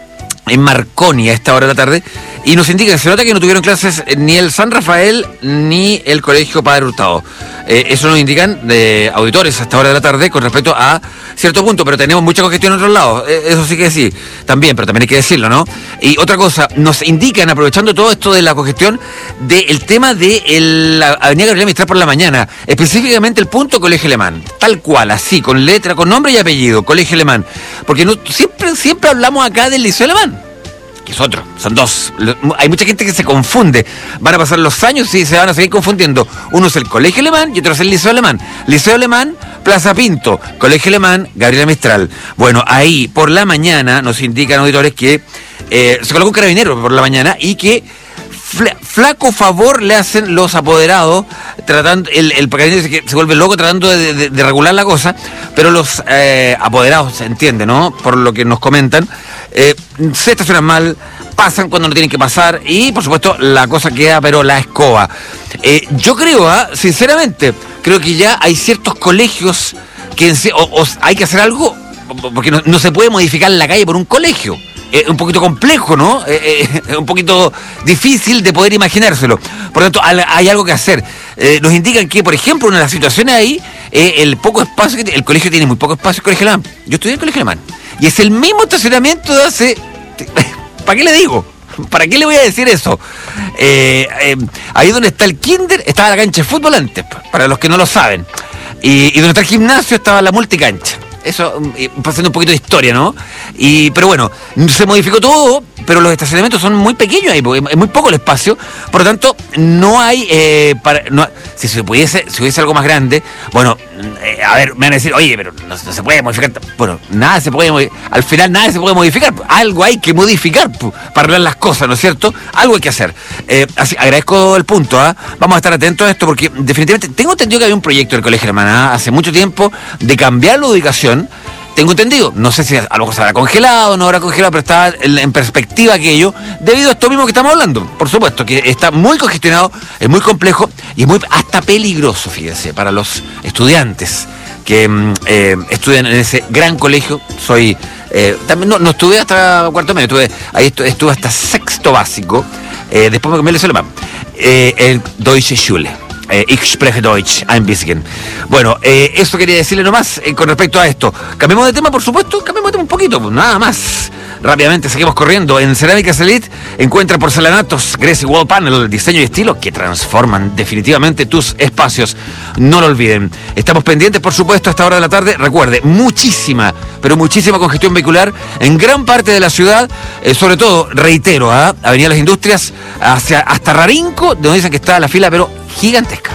en Marconi a esta hora de la tarde. Y nos indican, se nota que no tuvieron clases ni el San Rafael ni el Colegio Padre Hurtado. Eh, eso nos indican de auditores a esta hora de la tarde con respecto a cierto punto, pero tenemos mucha congestión en otros lados. Eh, eso sí que sí, también, pero también hay que decirlo, ¿no? Y otra cosa, nos indican, aprovechando todo esto de la congestión, del tema de el, la Avenida Gabriela Mistral por la mañana, específicamente el punto Colegio Alemán, tal cual, así, con letra, con nombre y apellido, Colegio Alemán. Porque no, siempre, siempre hablamos acá del Liceo Alemán, que es otro, son dos. Hay mucha gente que se confunde. Van a pasar los años y se van a seguir confundiendo. Uno es el Colegio Alemán y otro es el Liceo Alemán. Liceo Alemán, Plaza Pinto. Colegio Alemán, Gabriela Mistral. Bueno, ahí por la mañana nos indican auditores que eh, se colocó un carabinero por la mañana y que flaco favor le hacen los apoderados, tratando, el, el carabinero dice que se vuelve loco tratando de, de, de regular la cosa, pero los eh, apoderados, se entiende, ¿no? Por lo que nos comentan, eh, se estacionan mal, pasan cuando no tienen que pasar y, por supuesto, la cosa queda, pero la escoba. Eh, yo creo, ¿eh? sinceramente, creo que ya hay ciertos colegios que o, o hay que hacer algo, porque no, no se puede modificar la calle por un colegio. Es eh, un poquito complejo, ¿no? Eh, eh, un poquito difícil de poder imaginárselo. Por lo tanto, hay algo que hacer. Eh, nos indican que, por ejemplo, una de las situaciones ahí, eh, el poco espacio que el colegio tiene muy poco espacio, el Colegio Alemán. Yo estudié en el Colegio Alemán. Y es el mismo estacionamiento de hace... ¿Para qué le digo? ¿Para qué le voy a decir eso? Eh, eh, ahí donde está el kinder, estaba la cancha de fútbol antes, para los que no lo saben. Y, y donde está el gimnasio, estaba la multicancha. Eso, pasando un poquito de historia, ¿no? Y, pero bueno, se modificó todo, pero los estacionamientos son muy pequeños ahí, porque es muy poco el espacio. Por lo tanto, no hay... Eh, para, no, si se pudiese, si hubiese algo más grande, bueno, eh, a ver, me van a decir, oye, pero no, no se puede modificar. Bueno, nada se puede modificar. Al final nada se puede modificar. Algo hay que modificar pu, para arreglar las cosas, ¿no es cierto? Algo hay que hacer. Eh, así, agradezco el punto, ¿ah? ¿eh? Vamos a estar atentos a esto, porque definitivamente tengo entendido que había un proyecto del Colegio Alemán, ¿eh? hace mucho tiempo, de cambiar la ubicación. tengo entendido, no sé si a lo mejor se habrá congelado, no habrá congelado, pero está en, en perspectiva aquello, debido a esto mismo que estamos hablando. Por supuesto, que está muy congestionado, es muy complejo y es muy hasta peligroso, fíjense, para los estudiantes que eh, estudian en ese gran colegio. Soy, eh, también no, no estudié hasta cuarto medio, estuve, ahí estuve, estuve hasta sexto básico, eh, después me cambié el alemán, eh, el Deutsche Schule. Eh, ich spreche Deutsch, ein bisschen. Bueno, eh, eso quería decirle nomás eh, con respecto a esto. Cambiemos de tema, por supuesto, cambiemos de tema un poquito, pues, nada más. Rápidamente seguimos corriendo. En Cerámicas Elite encuentra porcelanatos Greasy Wall Panel, diseño y estilo que transforman definitivamente tus espacios. No lo olviden. Estamos pendientes, por supuesto, a esta hora de la tarde. Recuerde, muchísima, pero muchísima congestión vehicular en gran parte de la ciudad. Eh, sobre todo, reitero, ¿eh? Avenida Las Industrias hacia, hasta Rarinco, donde dicen que está la fila, pero gigantesca.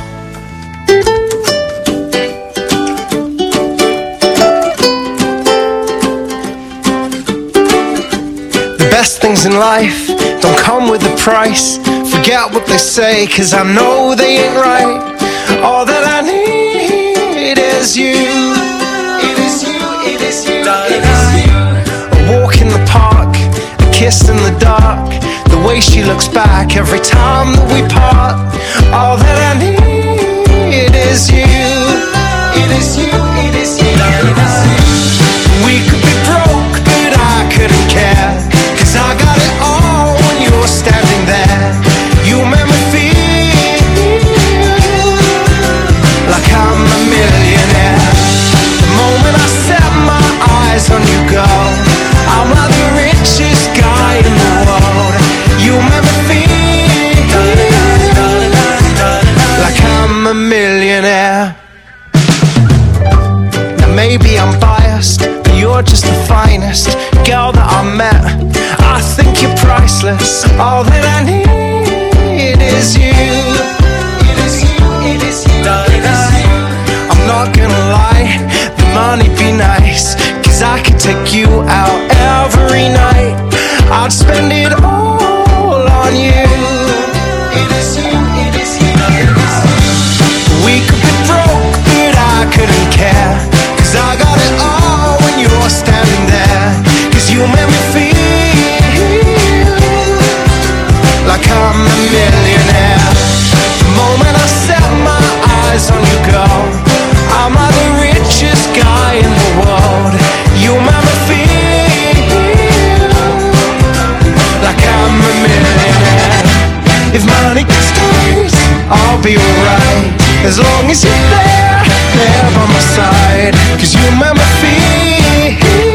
The best things in life don't come with a price. Forget what they say, cause I know they ain't right. All that I need is you. It is you, it is you, it is you. A walk in the park, a kiss in the dark. The way she looks back every time that we part. All that I need is you. It is you, it is you, it is you. We could be broke, but I couldn't care. Cause I got it all when you're standing there. You make me feel like I'm a millionaire. The moment I set my eyes on you, girl, I'm like the richest guy in the world. You make me feel like I'm a millionaire. Now maybe I'm biased, but you're just the finest girl that I met. I think you're priceless. All that I need is you. It is you, it is you, it is you. I'm not gonna lie, the money be nice, cause I could take you out every night. I'd spend it all on you. It is you, it is you, it is you. We could be broke, but I couldn't care, cause I got it all when you're standing there. Cause you make me feel like I'm a millionaire. The moment I set my eyes on you, girl, I'm like the richest guy in the world. You make me feel like I'm a millionaire. If money gets tight, I'll be alright, as long as you're there, there by my side. Cause you make me feel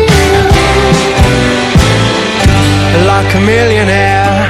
like a millionaire.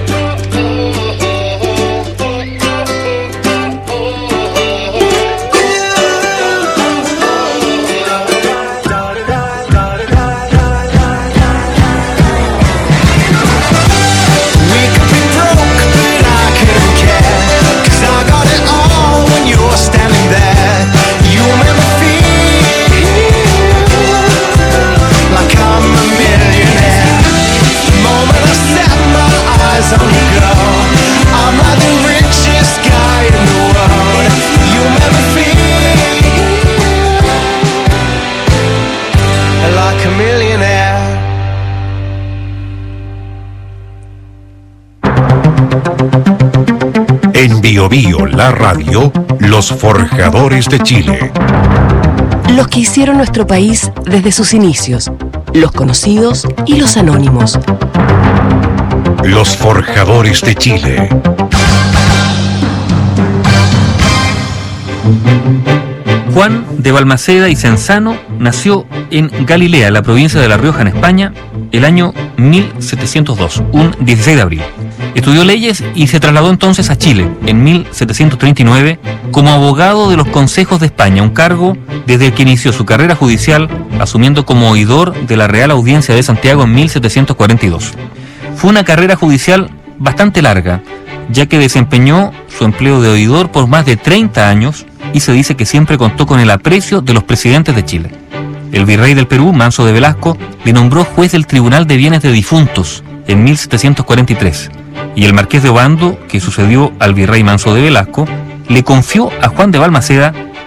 En Bio Bio, la radio, los forjadores de Chile. Los que hicieron nuestro país desde sus inicios, los conocidos y los anónimos. Los forjadores de Chile. Juan de Balmaceda y Cenzano nació en Galilea, la provincia de La Rioja, en España, el año mil setecientos dos, un dieciséis de abril. Estudió leyes y se trasladó entonces a Chile en mil setecientos treinta y nueve como abogado de los Consejos de España, un cargo desde el que inició su carrera judicial, asumiendo como oidor de la Real Audiencia de Santiago en mil setecientos cuarenta y dos. Fue una carrera judicial bastante larga, ya que desempeñó su empleo de oidor por más de treinta años y se dice que siempre contó con el aprecio de los presidentes de Chile. El virrey del Perú, Manso de Velasco, le nombró juez del Tribunal de Bienes de Difuntos en mil setecientos cuarenta y tres. Y el marqués de Obando, que sucedió al virrey Manso de Velasco, le confió a Juan de Balmaceda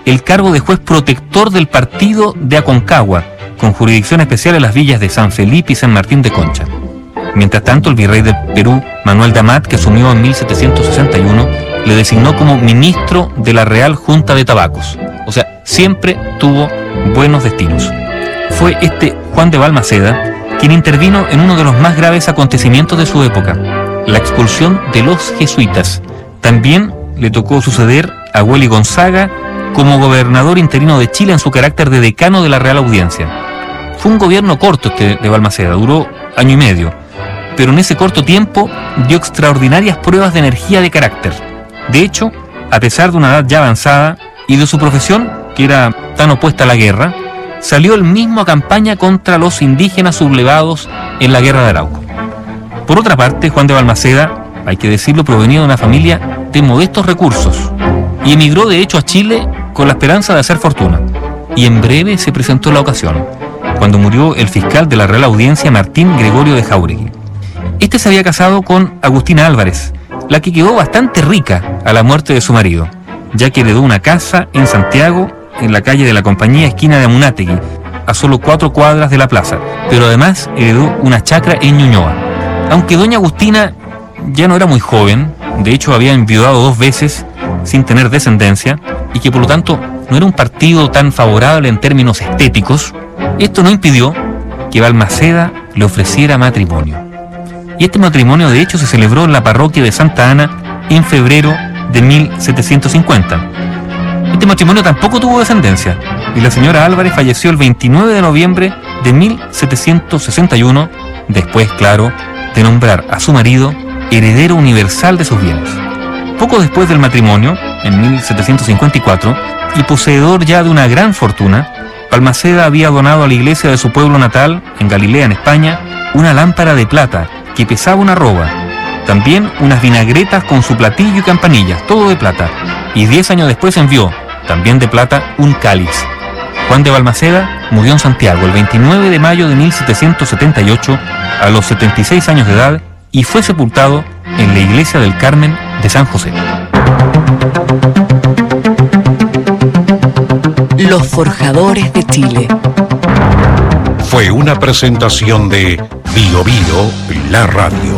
el cargo de juez protector del partido de Aconcagua, con jurisdicción especial en las villas de San Felipe y San Martín de Concha. Mientras tanto, el virrey de Perú, Manuel de Amat, que asumió en mil setecientos sesenta y uno, le designó como ministro de la Real Junta de Tabacos. O sea, siempre tuvo buenos destinos. Fue este Juan de Balmaceda quien intervino en uno de los más graves acontecimientos de su época, la expulsión de los jesuitas. También le tocó suceder a Hueli Gonzaga como gobernador interino de Chile en su carácter de decano de la Real Audiencia. Fue un gobierno corto este de Balmaceda, duró año y medio, pero en ese corto tiempo dio extraordinarias pruebas de energía de carácter. De hecho, a pesar de una edad ya avanzada y de su profesión, que era tan opuesta a la guerra, salió él mismo a campaña contra los indígenas sublevados en la guerra de Arauco. Por otra parte, Juan de Balmaceda, hay que decirlo, provenía de una familia de modestos recursos y emigró de hecho a Chile con la esperanza de hacer fortuna. Y en breve se presentó la ocasión, cuando murió el fiscal de la Real Audiencia, Martín Gregorio de Jáuregui. Este se había casado con Agustina Álvarez, la que quedó bastante rica a la muerte de su marido, ya que heredó una casa en Santiago, en la calle de la Compañía, esquina de Amunátegui, a solo cuatro cuadras de la plaza, pero además heredó una chacra en Ñuñoa. Aunque doña Agustina ya no era muy joven, de hecho había enviudado dos veces sin tener descendencia, y que por lo tanto no era un partido tan favorable en términos estéticos, esto no impidió que Balmaceda le ofreciera matrimonio. Y este matrimonio de hecho se celebró en la parroquia de Santa Ana en febrero de mil setecientos cincuenta. Este matrimonio tampoco tuvo descendencia, y la señora Álvarez falleció el veintinueve de noviembre de mil setecientos sesenta y uno, después, claro, de nombrar a su marido heredero universal de sus bienes. Poco después del matrimonio, en mil setecientos cincuenta y cuatro, y poseedor ya de una gran fortuna, Balmaceda había donado a la iglesia de su pueblo natal, en Galilea, en España, una lámpara de plata que pesaba una arroba, también unas vinagretas con su platillo y campanillas, todo de plata, y diez años después envió, también de plata, un cáliz. Juan de Balmaceda murió en Santiago el veintinueve de mayo de mil setecientos setenta y ocho a los setenta y seis años de edad y fue sepultado en la iglesia del Carmen de San José. Los Forjadores de Chile. Fue una presentación de Bio Bio, la radio.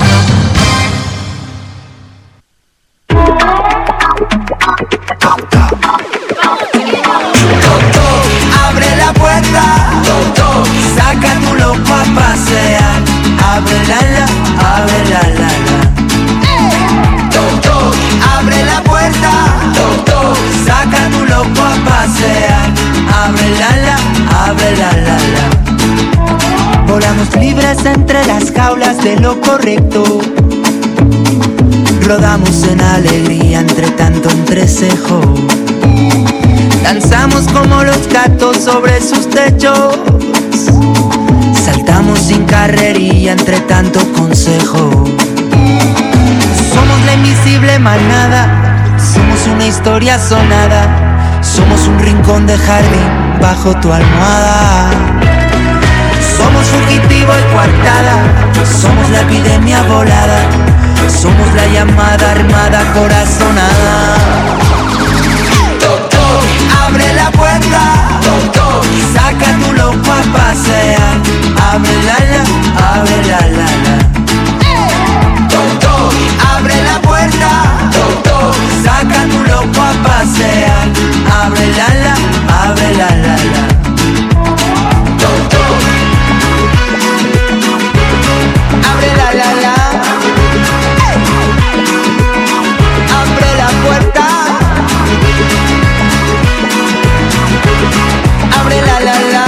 Abre la puerta, saca a tu loco a pasear. Abre la la, abre la la la. Abre la puerta, saca a tu loco a pasear. Abre la la, abre la la la. Volamos libres entre las jaulas de lo correcto. Rodamos en alegría entre tanto entrecejo. Danzamos como los gatos sobre sus techos. Saltamos sin carrería entre tanto consejo. Somos la invisible manada. Somos una historia sonada. Somos un rincón de jardín bajo tu almohada. Somos fugitivo y coartada. Somos la epidemia volada. Somos la llamada armada corazonada. Abre la puerta, saca a tu loco a pasear. Abre la la, abre la la la. Abre la puerta, saca a tu loco a pasear. Abre la la, abre la la la. Abre la la la. Abre la puerta. Abre la la la.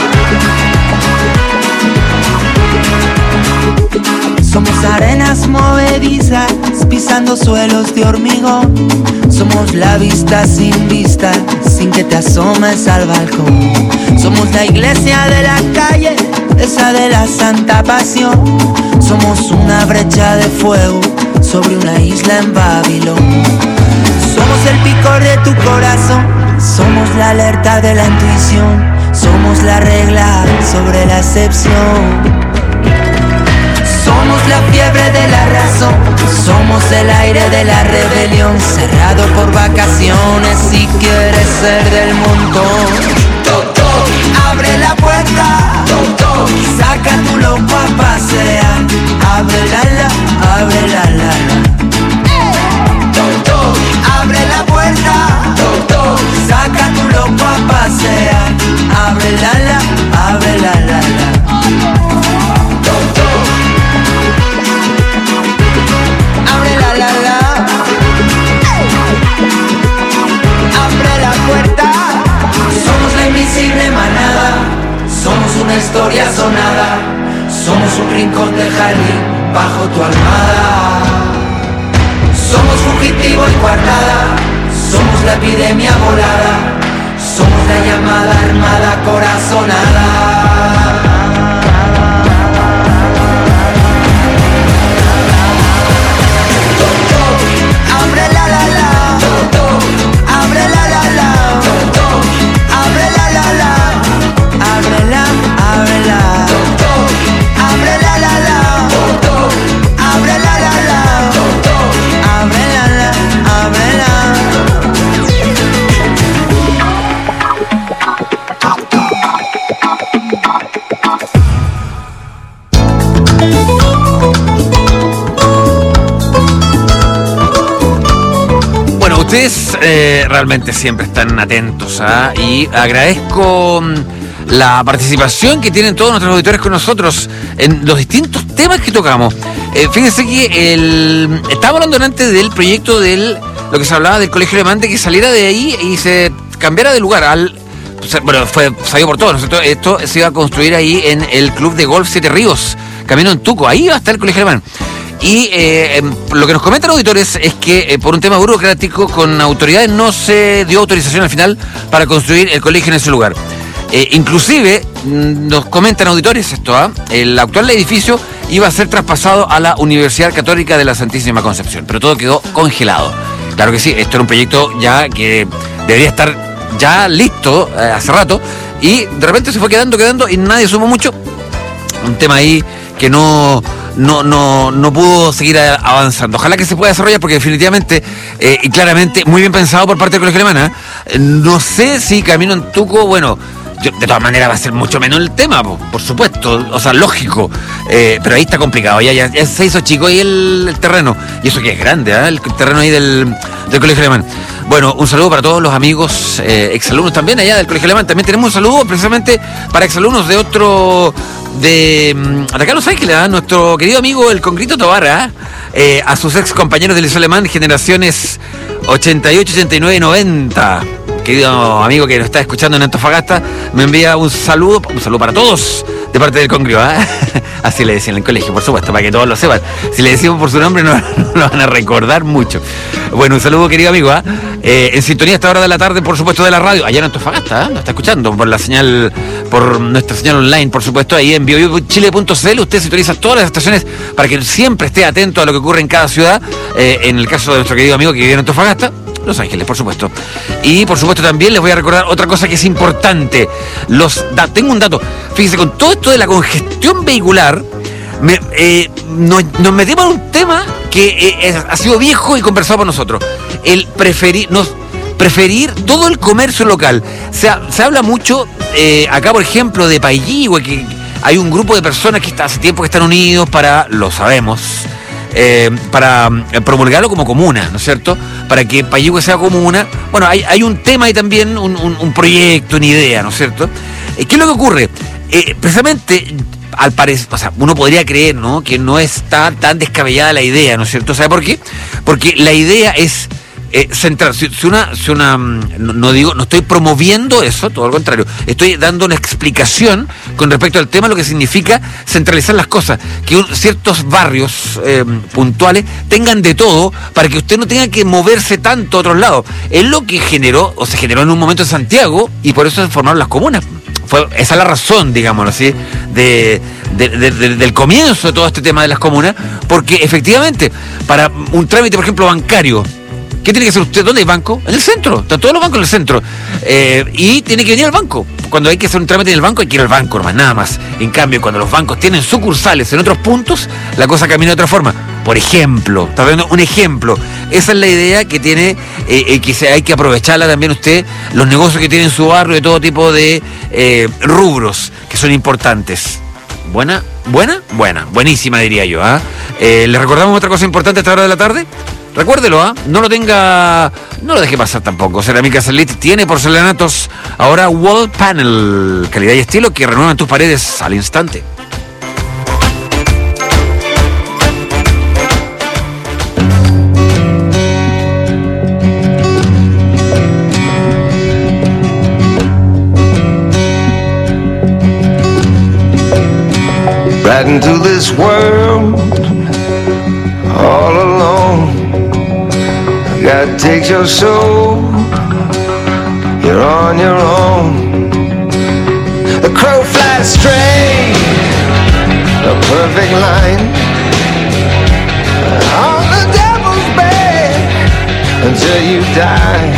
Somos arenas movedizas pisando suelos de hormigón. Somos la vista sin vista, sin que te asomes al balcón. Somos la iglesia de la calle, esa de la santa pasión. Somos una brecha de fuego sobre una isla en Babilón. Somos el picor de tu corazón. Somos la alerta de la intuición. Somos la regla sobre la excepción. Somos Somos la fiebre de la razón, somos el aire de la rebelión, cerrado por vacaciones si quieres ser del montón. Toc, toc, abre la puerta, toc, toc, saca tu loco a pasear, abre la la, abre la la la. Toc, toc, abre la puerta, toc, toc, saca tu loco a pasear, abre la la, abre la la la. Toc, toc, abre la la la, abre la puerta. Somos la invisible manada, somos una historia sonada, somos un rincón del jardín bajo tu almohada. Somos fugitivo y guardada, somos la epidemia volada, somos la llamada armada corazonada. Abre la la la, abre la la la, abre la la la, abre la, abre la, abre la la la, abre la la la, abre la la, abre la. Ustedes eh, realmente siempre están atentos, ¿ah? Y agradezco mm, la participación que tienen todos nuestros auditores con nosotros en los distintos temas que tocamos. Eh, fíjense que el, estábamos hablando antes del proyecto del lo que se hablaba del Colegio Alemán, de que saliera de ahí y se cambiara de lugar al... Bueno, fue sabido por todos, ¿no es cierto? Esto se iba a construir ahí en el Club de Golf Siete Ríos, camino en Tuco, ahí va a estar el Colegio Alemán. Y eh, lo que nos comentan los auditores es que eh, por un tema burocrático con autoridades no se dio autorización al final para construir el colegio en ese lugar. Eh, inclusive nos comentan auditores esto, ¿ah? El actual edificio iba a ser traspasado a la Universidad Católica de la Santísima Concepción, pero todo quedó congelado. Claro que sí, esto era un proyecto ya que debería estar ya listo eh, hace rato, y de repente se fue quedando, quedando y nadie sumó mucho. Un tema ahí que no... No, no, no pudo seguir avanzando. Ojalá que se pueda desarrollar, porque definitivamente eh, y claramente muy bien pensado por parte del Colegio Alemán, ¿eh? No sé si camino en Tuco, bueno, yo, de todas maneras va a ser mucho menos el tema, por, por supuesto, o sea, lógico, eh, pero ahí está complicado, ya, ya, ya se hizo chico ahí el, el terreno, y eso que es grande, ¿eh? El terreno ahí del, del Colegio Alemán. Bueno, un saludo para todos los amigos eh, exalumnos también allá del Colegio Alemán. También tenemos un saludo precisamente para exalumnos de otro... de, de acá Los Ángeles, ¿eh? Nuestro querido amigo el Congrito Tobar, ¿eh? Eh, a sus ex compañeros del Liceo Alemán, generaciones ochenta y ocho, ochenta y nueve y noventa. Querido amigo que nos está escuchando en Antofagasta, me envía un saludo, un saludo para todos de parte del Congrio, ¿eh? Así le decían en el colegio, por supuesto, para que todos lo sepan. Si le decimos por su nombre no, no lo van a recordar mucho. Bueno, un saludo, querido amigo, ¿eh? Eh, en sintonía a esta hora de la tarde, por supuesto, de la radio, allá en Antofagasta, ¿eh? Nos está escuchando por la señal, por nuestra señal online, por supuesto, ahí en bio chile punto c l. Usted sintoniza todas las estaciones para que siempre esté atento a lo que ocurre en cada ciudad. Eh, en el caso de nuestro querido amigo que vive en Antofagasta, Los Ángeles, por supuesto. Y por supuesto también les voy a recordar otra cosa que es importante. Los da, tengo un dato. Fíjense, con todo esto de la congestión vehicular, me, eh, nos, nos metimos en un tema que eh, es, ha sido viejo y conversado por nosotros. El preferir, nos, preferir todo el comercio local. Se, se habla mucho, eh, acá por ejemplo, de Pailligüe, que hay un grupo de personas que está, hace tiempo que están unidos para, lo sabemos, Eh, para promulgarlo como comuna, ¿no es cierto? Para que Pailligüe sea comuna. Bueno, hay, hay un tema y también un, un, un proyecto, una idea, ¿no es cierto? Eh, ¿Qué es lo que ocurre? Eh, precisamente, al parecer, o sea, uno podría creer, ¿no?, que no está tan descabellada la idea, ¿no es cierto? ¿Sabe por qué? Porque la idea es eh, centrar, si, si una, si una no, no digo, no estoy promoviendo eso, todo lo contrario, estoy dando una explicación con respecto al tema, lo que significa centralizar las cosas, que un, ciertos barrios eh, puntuales tengan de todo para que usted no tenga que moverse tanto a otros lados. Es lo que generó, o se generó en un momento en Santiago, y por eso se formaron las comunas. Fue, esa es la razón, digámoslo así, de, de, de, de, del comienzo de todo este tema de las comunas, porque efectivamente, para un trámite, por ejemplo, bancario, ¿Qué tiene que hacer usted? ¿Dónde hay banco? En el centro. Están todos los bancos en el centro. Eh, y tiene que venir al banco. Cuando hay que hacer un trámite en el banco, hay que ir al banco, nomás, nada más. En cambio, cuando los bancos tienen sucursales en otros puntos, la cosa camina de otra forma. Por ejemplo, está dando un ejemplo. Esa es la idea que tiene, eh, eh, que se, hay que aprovecharla también usted, los negocios que tienen en su barrio, de todo tipo de eh, rubros que son importantes. ¿Buena? ¿Buena? Buena. Buenísima, diría yo. ¿eh? Eh, ¿Le recordamos otra cosa importante a esta hora de la tarde? Recuérdelo, ¿ah? ¿eh? No lo tenga, no lo deje pasar tampoco. Cerámica Salit tiene porcelanatos, ahora wall panel, calidad y estilo que renuevan tus paredes al instante. Right into this world, all alone. God takes your soul, you're on your own. The crow flies straight, a perfect line, on the devil's bed until you die.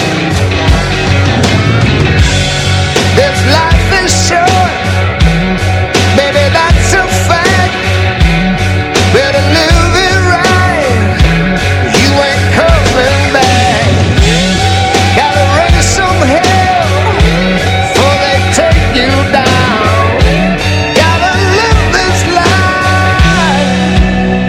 This life is short, baby, that's a fact. Better live it right, you ain't coming back. Gotta raise some hell before they take you down. Gotta live this life.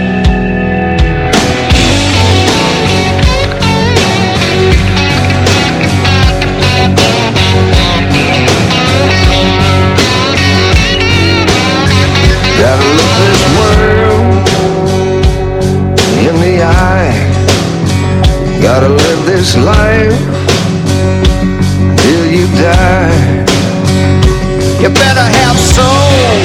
Gotta look this world in the eye. Gotta live this life till you die. You better have soul,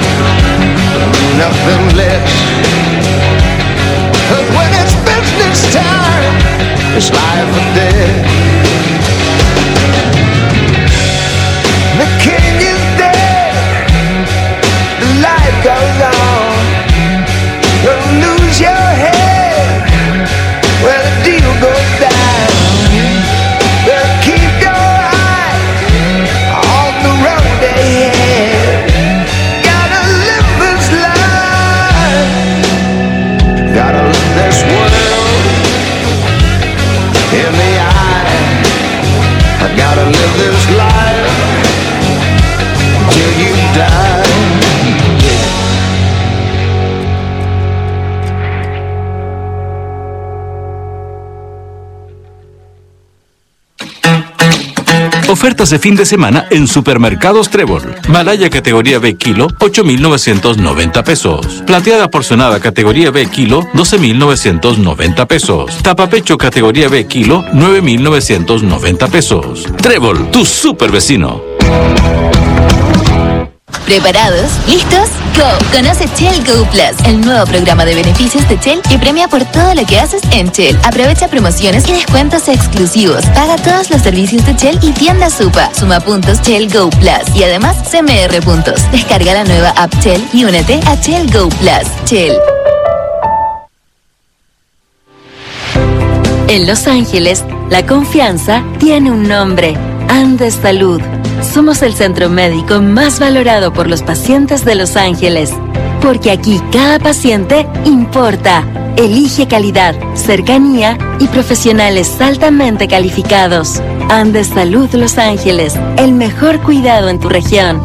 nothing less. 'Cause when it's business time, it's life or death. The king is dead, the life goes on. You'll lose your head when the deal goes down. Better keep your eye on the road ahead. Gotta live this life. Gotta live this world in the eye. I gotta live this life till you die. Ofertas de fin de semana en Supermercados Trébol. Malaya categoría B kilo, ocho mil novecientos noventa pesos. Plateada porcionada categoría B kilo, doce mil novecientos noventa pesos. Tapapecho categoría B kilo, nueve mil novecientos noventa pesos. Trébol, tu super vecino. ¿Preparados? ¿Listos? ¡Go! Conoce Shell Go Plus, el nuevo programa de beneficios de Shell que premia por todo lo que haces en Shell. Aprovecha promociones y descuentos exclusivos. Paga todos los servicios de Shell y tienda Supa. Suma puntos Shell Go Plus y además C M R puntos. Descarga la nueva app Shell y únete a Shell Go Plus. Shell. En Los Ángeles, la confianza tiene un nombre: Andes Salud. Somos el centro médico más valorado por los pacientes de Los Ángeles, porque aquí cada paciente importa. Elige calidad, cercanía y profesionales altamente calificados. Andes Salud Los Ángeles, el mejor cuidado en tu región.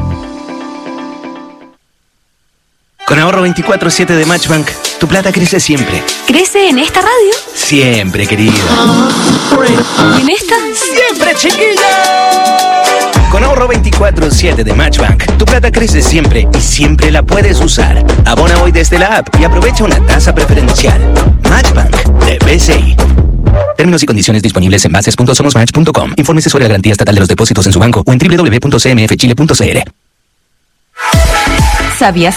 Con ahorro veinticuatro siete de Matchbank, tu plata crece siempre. ¿Crece en esta radio? Siempre, querido. ¿Y en esta? ¡Siempre, chiquilla! Con ahorro veinticuatro siete de Matchbank, tu plata crece siempre y siempre la puedes usar. Abona hoy desde la app y aprovecha una tasa preferencial. Matchbank de B C I. Términos y condiciones disponibles en bases punto somos match punto com. Infórmese sobre la garantía estatal de los depósitos en su banco o en doble u doble u doble u punto c m f chile punto c l. ¿Sabías